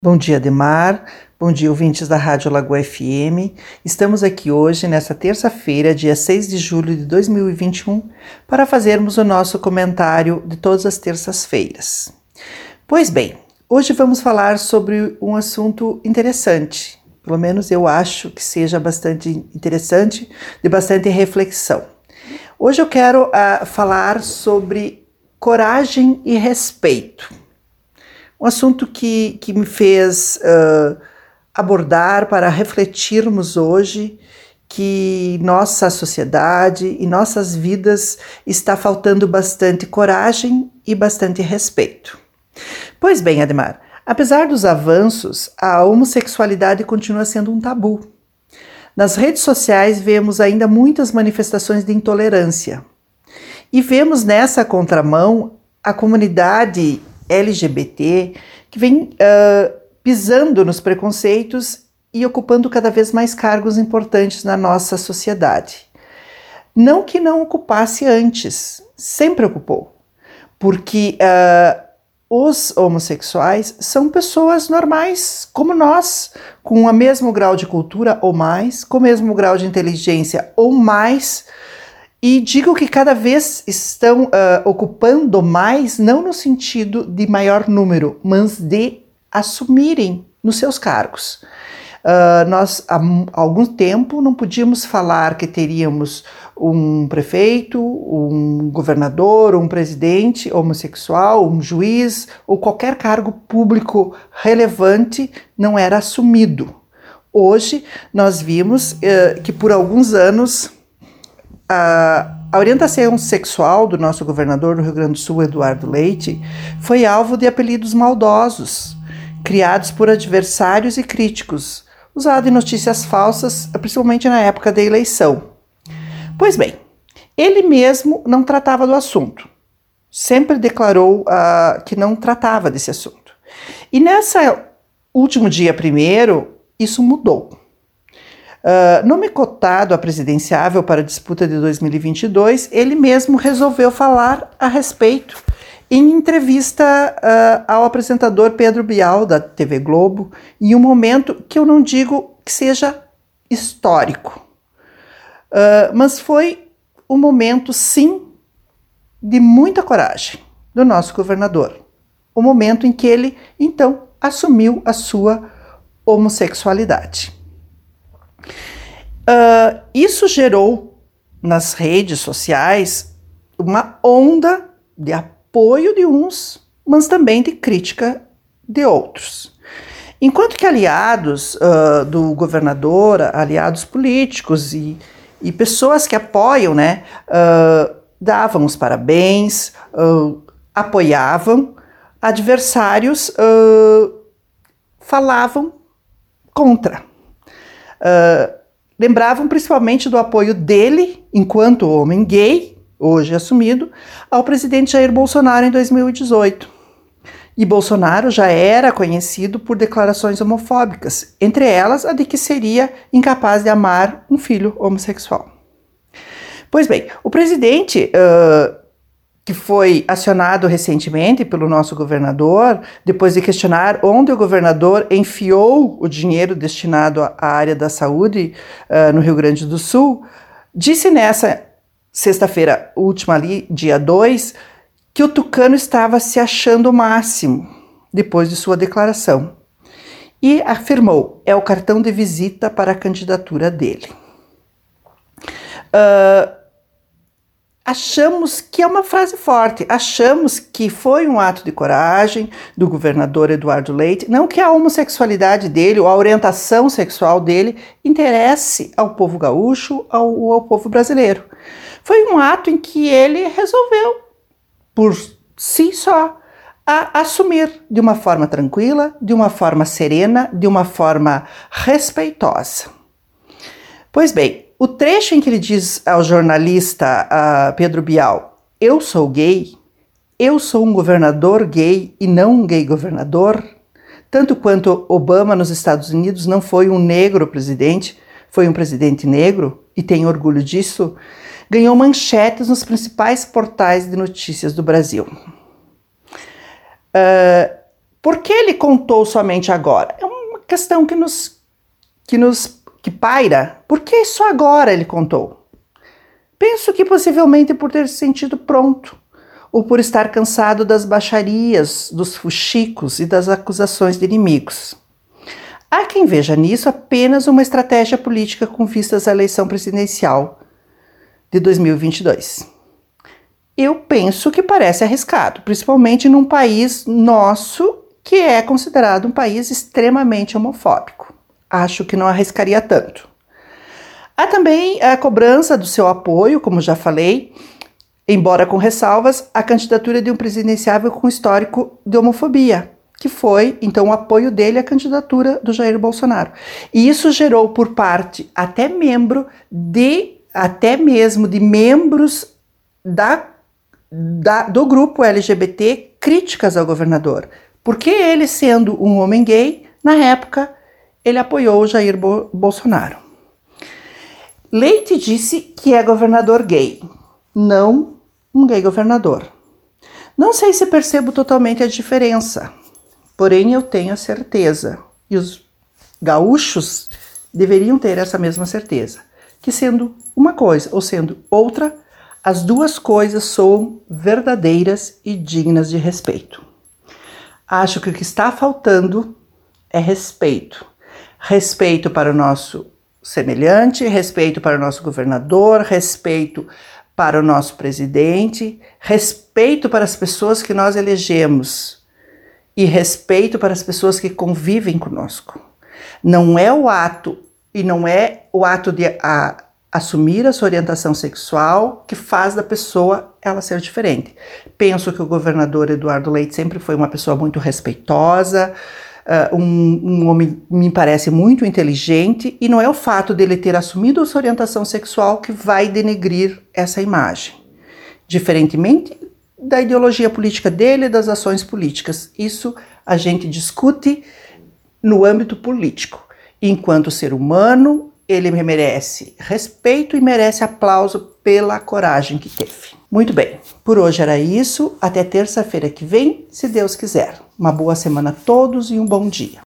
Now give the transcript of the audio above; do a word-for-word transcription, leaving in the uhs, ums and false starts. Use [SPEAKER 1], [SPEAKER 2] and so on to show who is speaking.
[SPEAKER 1] Bom dia, Ademar. Bom dia, ouvintes da Rádio Lagoa F M. Estamos aqui hoje, nesta terça-feira, dia seis de julho de dois mil e vinte e um, para fazermos o nosso comentário de todas as terças-feiras. Pois bem, hoje vamos falar sobre um assunto interessante. Pelo menos eu acho que seja bastante interessante, de bastante reflexão. Hoje eu quero uh, falar sobre coragem e respeito. Um assunto que, que me fez uh, abordar para refletirmos hoje que nossa sociedade e nossas vidas está faltando bastante coragem e bastante respeito. Pois bem, Ademar, apesar dos avanços, a homossexualidade continua sendo um tabu. Nas redes sociais vemos ainda muitas manifestações de intolerância. E vemos nessa contramão a comunidade L G B T, que vem uh, pisando nos preconceitos e ocupando cada vez mais cargos importantes na nossa sociedade. Não que não ocupasse antes, sempre ocupou, porque uh, os homossexuais são pessoas normais, como nós, com o mesmo grau de cultura ou mais, com o mesmo grau de inteligência ou mais. E digo que cada vez estão uh, ocupando mais, não no sentido de maior número, mas de assumirem nos seus cargos. Uh, nós, há algum tempo, não podíamos falar que teríamos um prefeito, um governador, um presidente homossexual, um juiz, ou qualquer cargo público relevante não era assumido. Hoje, nós vimos uh, que por alguns anos A, a orientação sexual do nosso governador do Rio Grande do Sul, Eduardo Leite, foi alvo de apelidos maldosos, criados por adversários e críticos, usado em notícias falsas, principalmente na época da eleição. Pois bem, ele mesmo não tratava do assunto, sempre declarou uh, que não tratava desse assunto. E nesse último dia primeiro, isso mudou. Uh, nome cotado a presidenciável para a disputa de dois mil e vinte e dois, ele mesmo resolveu falar a respeito em entrevista uh, ao apresentador Pedro Bial, da T V Globo, em um momento que eu não digo que seja histórico, uh, mas foi um momento, sim, de muita coragem do nosso governador. O momento em que ele, então, assumiu a sua homossexualidade. Uh, isso gerou nas redes sociais uma onda de apoio de uns, mas também de crítica de outros. Enquanto que aliados uh, do governador, aliados políticos e, e pessoas que apoiam, né, uh, davam os parabéns, uh, apoiavam, adversários uh, falavam contra. Uh, Lembravam principalmente do apoio dele, enquanto homem gay, hoje assumido, ao presidente Jair Bolsonaro em dois mil e dezoito. E Bolsonaro já era conhecido por declarações homofóbicas, entre elas a de que seria incapaz de amar um filho homossexual. Pois bem, o presidente, uh, que foi acionado recentemente pelo nosso governador, depois de questionar onde o governador enfiou o dinheiro destinado à área da saúde uh, no Rio Grande do Sul, disse nessa sexta-feira última ali, dia dois, que o tucano estava se achando o máximo depois de sua declaração. E afirmou, é o cartão de visita para a candidatura dele. Uh, Achamos que é uma frase forte, achamos que foi um ato de coragem do governador Eduardo Leite, não que a homossexualidade dele ou a orientação sexual dele interesse ao povo gaúcho ou ao povo brasileiro. Foi um ato em que ele resolveu, por si só, a assumir de uma forma tranquila, de uma forma serena, de uma forma respeitosa. Pois bem, o trecho em que ele diz ao jornalista uh, Pedro Bial, eu sou gay, eu sou um governador gay e não um gay governador, tanto quanto Obama nos Estados Unidos não foi um negro presidente, foi um presidente negro, e tem orgulho disso, ganhou manchetes nos principais portais de notícias do Brasil. Uh, Por que ele contou somente agora? É uma questão que nos, que nos que paira. Por que só agora ele contou? Penso que possivelmente por ter se sentido pronto, ou por estar cansado das baixarias, dos fuxicos e das acusações de inimigos. Há quem veja nisso apenas uma estratégia política com vistas à eleição presidencial de dois mil e vinte e dois. Eu penso que parece arriscado, principalmente num país nosso que é considerado um país extremamente homofóbico. Acho que não arriscaria tanto. Há também a cobrança do seu apoio, como já falei, embora com ressalvas, a candidatura de um presidenciável com histórico de homofobia, que foi, então, o apoio dele à candidatura do Jair Bolsonaro. E isso gerou por parte até membro de, até mesmo de membros da, da, do grupo L G B T críticas ao governador. Porque ele, sendo um homem gay, na época, ele apoiou o Jair Bo- Bolsonaro. Leite disse que é governador gay, não um gay governador. Não sei se percebo totalmente a diferença, porém eu tenho a certeza, e os gaúchos deveriam ter essa mesma certeza, que sendo uma coisa ou sendo outra, as duas coisas são verdadeiras e dignas de respeito. Acho que o que está faltando é respeito. Respeito para o nosso semelhante, respeito para o nosso governador, respeito para o nosso presidente, respeito para as pessoas que nós elegemos e respeito para as pessoas que convivem conosco. Não é o ato, e não é o ato de a, assumir a sua orientação sexual que faz da pessoa ela ser diferente. Penso que o governador Eduardo Leite sempre foi uma pessoa muito respeitosa, uh, um, um homem, me parece, muito inteligente, e não é o fato dele ter assumido a sua orientação sexual que vai denegrir essa imagem. Diferentemente da ideologia política dele e das ações políticas. Isso a gente discute no âmbito político. Enquanto ser humano, ele merece respeito e merece aplauso pela coragem que teve. Muito bem, por hoje era isso. Até terça-feira que vem, se Deus quiser. Uma boa semana a todos e um bom dia.